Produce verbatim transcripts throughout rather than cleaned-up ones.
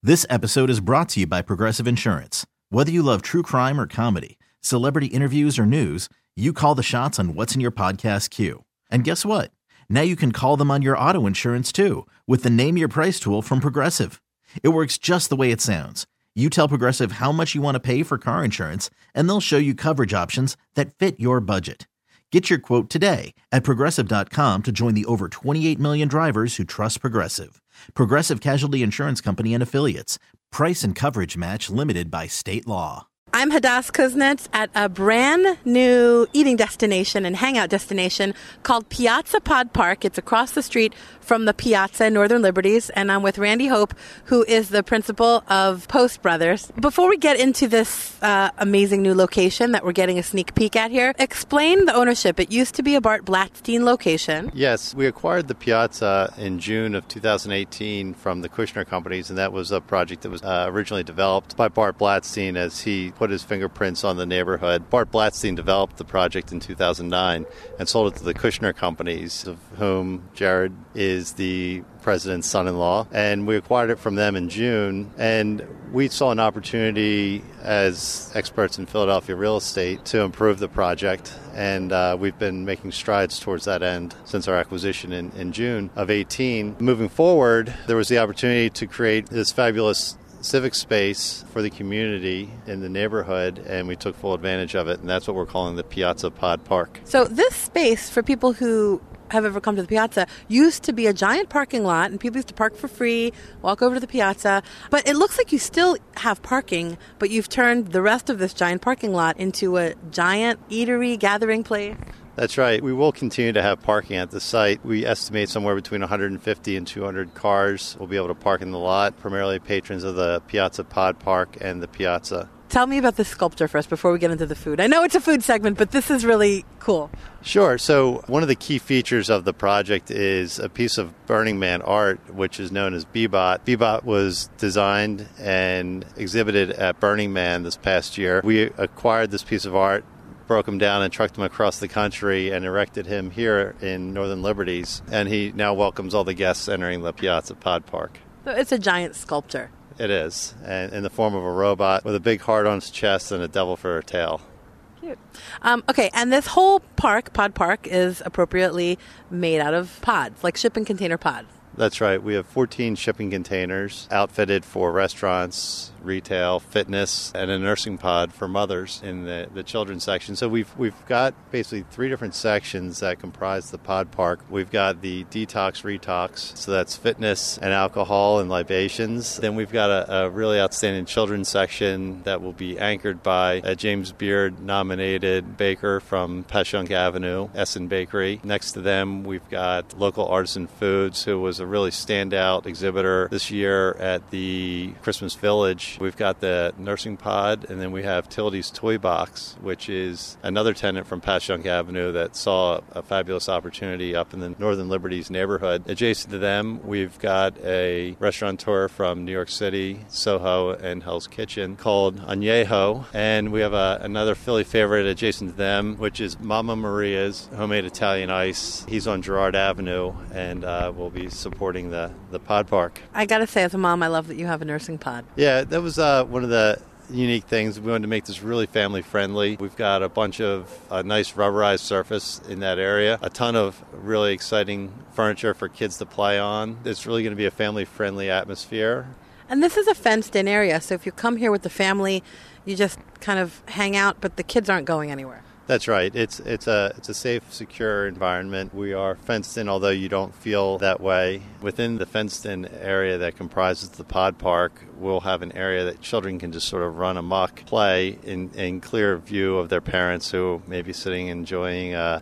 This episode is brought to you by Progressive Insurance. Whether you love true crime or comedy, celebrity interviews or news, you call the shots on what's in your podcast queue. And guess what? Now you can call them on your auto insurance too with the Name Your Price tool from Progressive. It works just the way it sounds. You tell Progressive how much you want to pay for car insurance, and they'll show you coverage options that fit your budget. Get your quote today at Progressive dot com to join the over twenty-eight million drivers who trust Progressive. Progressive Casualty Insurance Company and Affiliates. Price and coverage match limited by state law. I'm Hadass Kuznets at a brand new eating destination and hangout destination called Piazza Pod Park. It's across the street from the Piazza in Northern Liberties, and I'm with Randy Hope, who is the principal of Post Brothers. Before we get into this uh, amazing new location that we're getting a sneak peek at here, explain the ownership. It used to be a Bart Blatstein location. Yes, we acquired the Piazza in June of two thousand eighteen from the Kushner Companies, and that was a project that was uh, originally developed by Bart Blatstein as he put his fingerprints on the neighborhood. Bart Blatstein developed the project in two thousand nine and sold it to the Kushner Companies, of whom Jared is the president's son-in-law. And we acquired it from them in June. And we saw an opportunity as experts in Philadelphia real estate to improve the project. And uh, we've been making strides towards that end since our acquisition in, in June of eighteen. Moving forward, there was the opportunity to create this fabulous civic space for the community in the neighborhood, and we took full advantage of it, and that's what we're calling the Piazza Pod Park. So this space, for people who have ever come to the Piazza, used to be a giant parking lot, and people used to park for free, walk over to the Piazza, but it looks like you still have parking, but you've turned the rest of this giant parking lot into a giant eatery gathering place. That's right. We will continue to have parking at the site. We estimate somewhere between one hundred fifty and two hundred cars will be able to park in the lot, primarily patrons of the Piazza Pod Park and the Piazza. Tell me about this sculpture first before we get into the food. I know it's a food segment, but this is really cool. Sure. So one of the key features of the project is a piece of Burning Man art, which is known as Bebot. Bebot was designed and exhibited at Burning Man this past year. We acquired this piece of art, broke him down and trucked him across the country and erected him here in Northern Liberties. And he now welcomes all the guests entering the Piazza Pod Park. So it's a giant sculpture. It is, and in the form of a robot with a big heart on its chest and a devil for a tail. Cute. Um, okay, and this whole park, Pod Park, is appropriately made out of pods, like shipping container pods. That's right. We have fourteen shipping containers outfitted for restaurants, retail, fitness, and a nursing pod for mothers in the, the children's section. So we've we've got basically three different sections that comprise the pod park. We've got the detox retox, so that's fitness and alcohol and libations. Then we've got a, a really outstanding children's section that will be anchored by a James Beard nominated baker from Passyunk Avenue, Essen Bakery. Next to them, we've got Local Artisan Foods, who was a really standout exhibitor this year at the Christmas Village. We've got the nursing pod, and then we have Tildy's Toy Box, which is another tenant from Passyunk Avenue that saw a fabulous opportunity up in the Northern Liberties neighborhood. Adjacent to them, we've got a restaurateur from New York City, Soho, and Hell's Kitchen called Añejo, and we have a, another Philly favorite adjacent to them, which is Mama Maria's Homemade Italian Ice. He's on Girard Avenue, and uh, we'll be supporting the, the pod park. I gotta say, as a mom, I love that you have a nursing pod. Yeah, that was uh, one of the unique things. We wanted to make this really family friendly. We've got a bunch of uh, nice rubberized surface in that area, a ton of really exciting furniture for kids to play on. It's really going to be a family friendly atmosphere. And this is a fenced in area, so if you come here with the family, you just kind of hang out, but the kids aren't going anywhere. That's right. It's it's a it's a safe, secure environment. We are fenced in, although you don't feel that way. Within the fenced-in area that comprises the pod park, we'll have an area that children can just sort of run amok, play in, in clear view of their parents who may be sitting enjoying a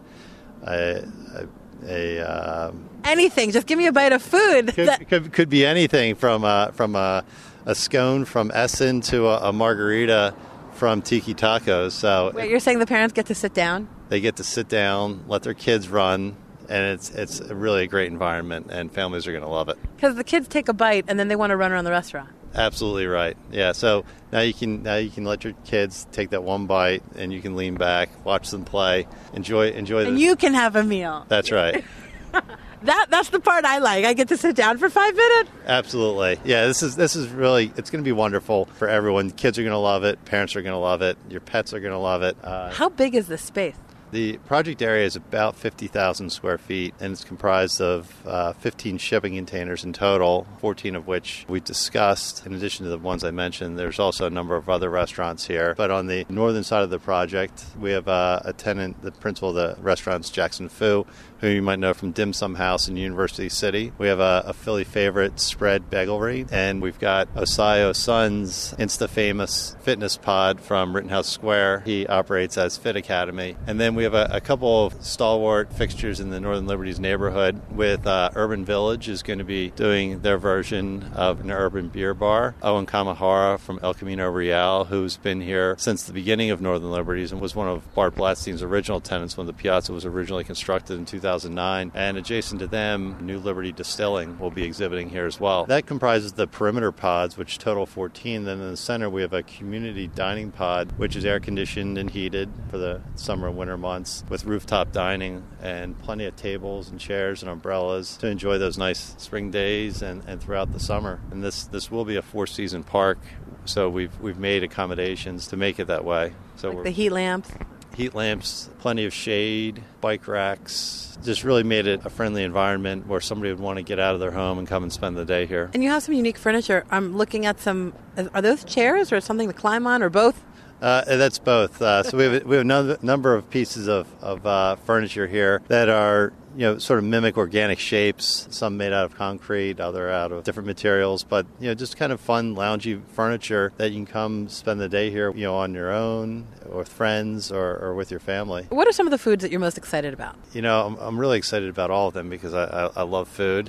a, a, a um, anything. Just give me a bite of food. Could that- could, could be anything from a, from a, a scone from Essen to a, a margarita from Tiki Tacos. So wait, you're saying the parents get to sit down? They get to sit down, let their kids run, and it's it's really a great environment, and families are going to love it. Because the kids take a bite and then they want to run around the restaurant. Absolutely right. Yeah. So now you can now you can let your kids take that one bite, and you can lean back, watch them play, enjoy enjoy. And the, you can have a meal. That's right. That that's the part I like. I get to sit down for five minutes. Absolutely. Yeah, this is this is really, it's going to be wonderful for everyone. Kids are going to love it. Parents are going to love it. Your pets are going to love it. Uh, How big is this space? The project area is about fifty thousand square feet, and it's comprised of uh, fifteen shipping containers in total, fourteen of which we discussed. In addition to the ones I mentioned, there's also a number of other restaurants here. But on the northern side of the project, we have uh, a tenant, the principal of the restaurant's Jackson Fu, who you might know from Dim Sum House in University City. We have a, a Philly favorite, Spread Bagelry, and we've got Osayo Sun's Insta-famous fitness pod from Rittenhouse Square. He operates as Fit Academy. And then we have a, a couple of stalwart fixtures in the Northern Liberties neighborhood with uh, Urban Village is going to be doing their version of an urban beer bar. Owen Kamahara from El Camino Real, who's been here since the beginning of Northern Liberties and was one of Bart Blatstein's original tenants when the Piazza was originally constructed in two thousand nine. And adjacent to them, New Liberty Distilling will be exhibiting here as well. That comprises the perimeter pods, which total fourteen. Then in the center, we have a community dining pod, which is air-conditioned and heated for the summer and winter months, with rooftop dining and plenty of tables and chairs and umbrellas to enjoy those nice spring days and, and throughout the summer. And this, this will be a four-season park, so we've we've made accommodations to make it that way. So Like we're, the heat lamps. heat lamps, plenty of shade, bike racks, just really made it a friendly environment where somebody would want to get out of their home and come and spend the day here. And you have some unique furniture. I'm looking at some, are those chairs or something to climb on or both? Uh, that's both. Uh, so we have we have a number of pieces of, of uh, furniture here that are, you know, sort of mimic organic shapes, some made out of concrete, other out of different materials, but, you know, just kind of fun, loungy furniture that you can come spend the day here, you know, on your own or with friends or, or with your family. What are some of the foods that you're most excited about? You know, I'm, I'm really excited about all of them because I, I, I love food.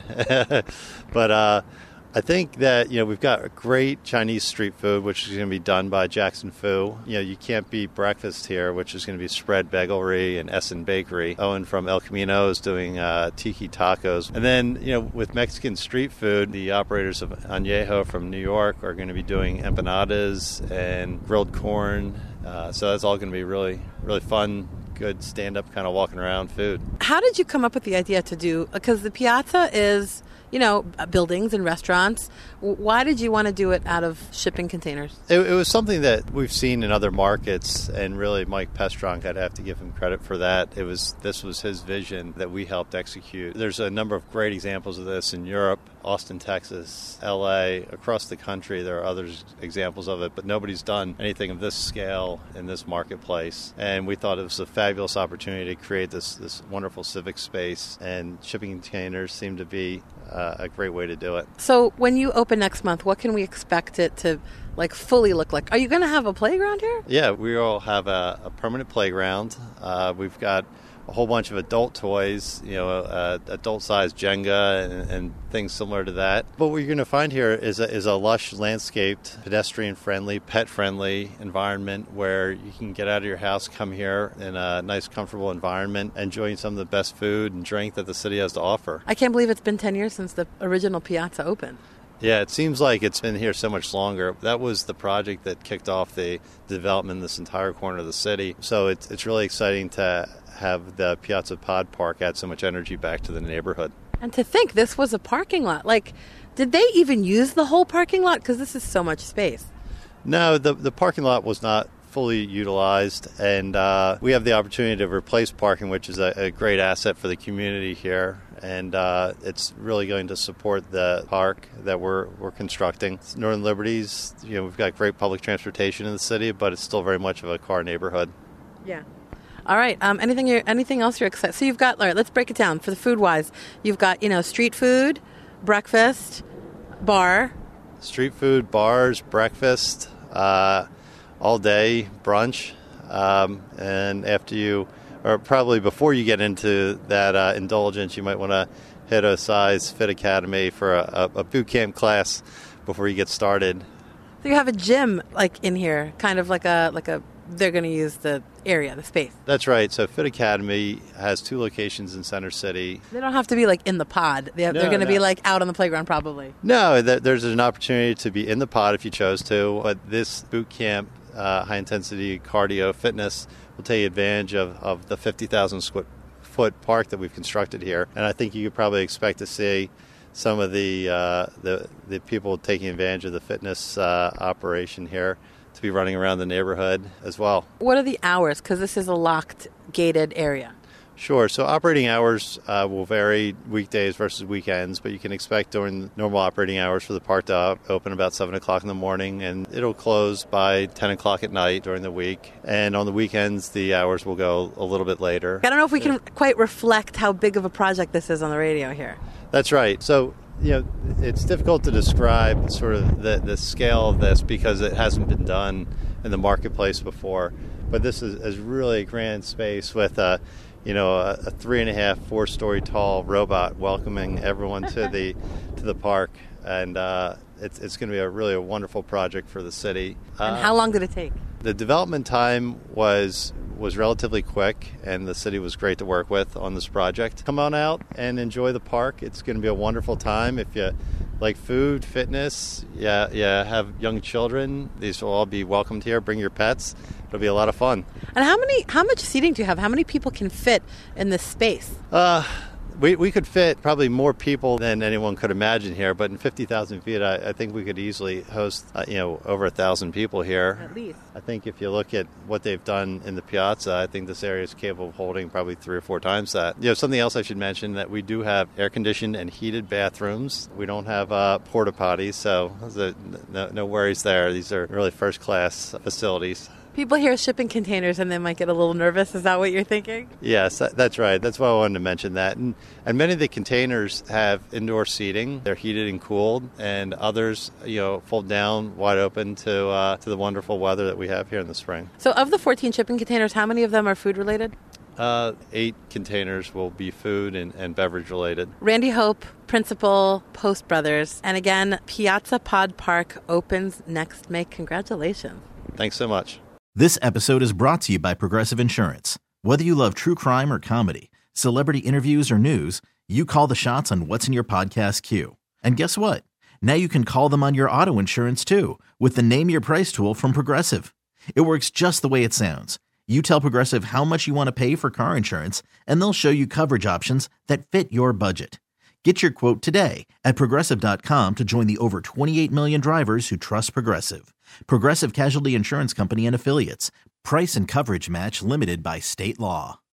But uh, I think that, you know, we've got a great Chinese street food, which is going to be done by Jackson Fu. You know, you can't beat breakfast here, which is going to be Spread Bagelry and Essen Bakery. Owen from El Camino is doing uh, tiki tacos. And then, you know, with Mexican street food, the operators of Añejo from New York are going to be doing empanadas and grilled corn. Uh, so that's all going to be really, really fun, good stand-up kind of walking around food. How did you come up with the idea to do, because the Piazza is, you know, buildings and restaurants. Why did you want to do it out of shipping containers? It, it was something that we've seen in other markets, and really Mike Pestronk, I'd have to give him credit for that. It was this was his vision that we helped execute. There's a number of great examples of this in Europe, Austin, Texas, L A, across the country. There are other examples of it, but nobody's done anything of this scale in this marketplace. And we thought it was a fabulous opportunity to create this, this wonderful civic space, and shipping containers seemed to be uh, a great way to do it. So when you open next month, what can we expect it to like fully look like? Are you going to have a playground here? Yeah, we all have a, a permanent playground. Uh, we've got a whole bunch of adult toys, you know, uh, adult-sized Jenga and, and things similar to that. But what you're going to find here is a, is a lush, landscaped, pedestrian-friendly, pet-friendly environment where you can get out of your house, come here in a nice, comfortable environment, enjoying some of the best food and drink that the city has to offer. I can't believe it's been ten years since the original Piazza opened. Yeah, it seems like it's been here so much longer. That was the project that kicked off the development in this entire corner of the city. So it's it's really exciting to have the Piazza Pod Park add so much energy back to the neighborhood. And to think this was a parking lot. Like, did they even use the whole parking lot? Because this is so much space. No, the the parking lot was not fully utilized, and uh, we have the opportunity to replace parking, which is a, a great asset for the community here. And uh, it's really going to support the park that we're we're constructing. Northern Liberties, you know, we've got great public transportation in the city, but it's still very much of a car neighborhood. Yeah. All right. Um, anything you're, anything else you're excited? So you've got, all right, let's break it down for the food wise. You've got, you know, street food, breakfast, bar. Street food, bars, breakfast, uh, all day, brunch. Um, and after you, or probably before you get into that uh, indulgence, you might want to hit a size Fit Academy for a, a boot camp class before you get started. So you have a gym like in here, kind of like a, like a, they're going to use the area, the space. That's right. So Fit Academy has two locations in Center City. They don't have to be like in the pod. They have, No, they're going to no. be like out on the playground probably. No, th- there's an opportunity to be in the pod if you chose to, but this boot camp, uh, high-intensity cardio fitness will take advantage of, of the fifty thousand square foot park that we've constructed here. And I think you could probably expect to see some of the uh, the, the people taking advantage of the fitness uh, operation here to be running around the neighborhood as well. What are the hours? Because this is a locked, gated area. Sure. So operating hours uh, will vary weekdays versus weekends, but you can expect during normal operating hours for the park to op- open about seven o'clock in the morning, and it'll close by ten o'clock at night during the week. And on the weekends, the hours will go a little bit later. I don't know if we can quite reflect how big of a project this is on the radio here. That's right. So, you know, it's difficult to describe sort of the, the scale of this because it hasn't been done in the marketplace before. But this is, is really a grand space with a you know, a, a three and a half, four story tall robot welcoming everyone to the to the park, and uh, it's it's going to be a really a wonderful project for the city. And uh, how long did it take? The development time was was relatively quick, and the city was great to work with on this project. Come on out and enjoy the park. It's going to be a wonderful time. If you like food, fitness, yeah, yeah, have young children, these will all be welcomed here. Bring your pets. It'll be a lot of fun. And how many, how much seating do you have? How many people can fit in this space? Uh, we we could fit probably more people than anyone could imagine here, but in fifty thousand feet, I, I think we could easily host, uh, you know, over a thousand people here. At least. I think if you look at what they've done in the piazza, I think this area is capable of holding probably three or four times that. You know, something else I should mention that we do have air-conditioned and heated bathrooms. We don't have uh, porta potties, so no, no worries there. These are really first-class facilities. People hear shipping containers and they might get a little nervous. Is that what you're thinking? Yes, that, that's right. That's why I wanted to mention that. And, and many of the containers have indoor seating. They're heated and cooled, and others, you know, fold down wide open to uh, to the wonderful weather that we have here in the spring. So of the fourteen shipping containers, how many of them are food related? Uh, eight containers will be food and, and beverage related. Randy Hope, principal, Post Brothers. And again, Piazza Pod Park opens next May. Congratulations. Thanks so much. This episode is brought to you by Progressive Insurance. Whether you love true crime or comedy, celebrity interviews or news, you call the shots on what's in your podcast queue. And guess what? Now you can call them on your auto insurance too with the Name Your Price tool from Progressive. It works just the way it sounds. You tell Progressive how much you want to pay for car insurance, and they'll show you coverage options that fit your budget. Get your quote today at Progressive dot com to join the over twenty-eight million drivers who trust Progressive. Progressive Casualty Insurance Company and Affiliates. Price and coverage match limited by state law.